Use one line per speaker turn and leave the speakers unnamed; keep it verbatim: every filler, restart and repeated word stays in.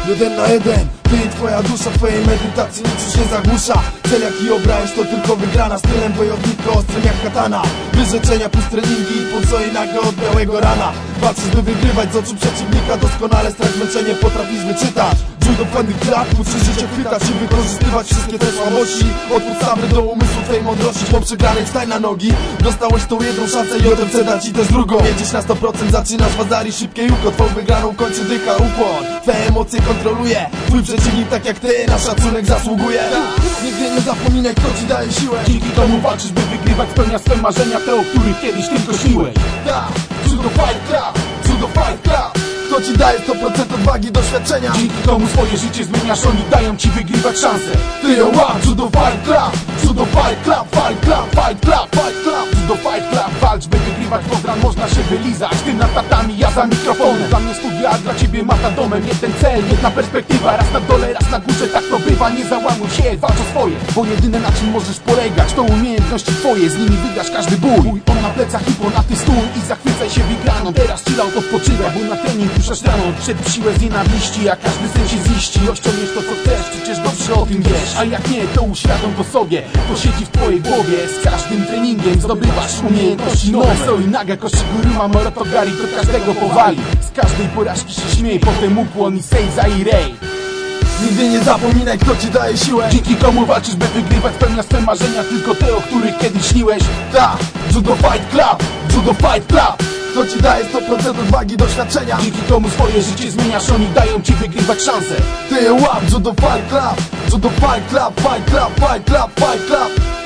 Jeden na jeden, ty i twoja dusza, twojej medytacji nic się zagłusza. Cel jaki obrałeś to tylko wygrana, stylem wojownika ostrym jak katana. Wyrzeczenia plus treningi i po co i nagle od białego rana. Walczysz by wygrywać z oczu przeciwnika doskonale, strach zmęczenie potrafisz wyczytać. Do fajnych klatków, czy życie chwytać i wykorzystywać wszystkie te słabości. Od podstawy do umysłu twej mądrości, po przegranej wstań na nogi. Dostałeś tą jedną szansę i potem chcę dać ci też drugą. Jedziesz na sto procent, zaczynasz bazari, szybkie juko. Twą wygraną kończy dycha, ukłon. Twoje emocje kontroluje twój przeciwnik tak jak ty, na szacunek zasługuje. Nigdy nie zapominaj, kto ci daje siłę.
Dzięki temu walczysz, by wygrywać, spełnia swe marzenia, te o których kiedyś tylko śniłeś.
Tak, Judo Fight Club, Judo Fight Club. Kto ci daje sto procent odwagi i doświadczenia.
Dzięki komu swoje życie zmieniasz, oni dają ci wygrywać szansę.
Ty ją łap, Judo Fight Club, Judo Fight Club, Fight Club, Fight Club, Fight Club.
Judo Fight Club, walcz, by wygrywać, bo ran można się wylizać. Ty na tatami, ja za mikrofonem. Dla mnie studia, a dla ciebie mata domem. Jeden cel, jedna perspektywa, raz na dole, raz na górze, tak to bywa. Nie załamuj się, walcz o swoje, bo jedyne na czym możesz polegać to umiejętności twoje, z nimi wygrasz każdy bój. Bój on na plecach i ponad stół i zachwycaj się wygraną. Teraz chill out, odpoczywaj, bo na trening ruszasz rano. Przed siłę z nienawiści, a każdy sen się ziści. Osiągniesz to co chcesz, przecież dobrze o tym wiesz. A jak nie, to uświadom to sobie, to siedzi w twojej głowie. Z każdym treningiem zdobywasz umiejętności nowe. Soi naga, Koshiguruma, Morotogari, to każdego powali. Z każdej porażki się śmiej, potem ukłon i Seiza i Rei.
Nigdy nie zapominaj, kto ci daje siłę.
Dzięki komu walczysz, by wygrywać, spełnia swe marzenia, tylko te, o których kiedyś śniłeś.
Tak, Judo Fight Club, Judo Fight Club. Kto ci daje sto procent odwagi i doświadczenia.
Dzięki komu swoje życie zmieniasz, oni dają ci wygrywać szansę.
Ty ją łap, Judo Fight Club, Judo Fight Club, Fight Club, Fight Club, Fight Club.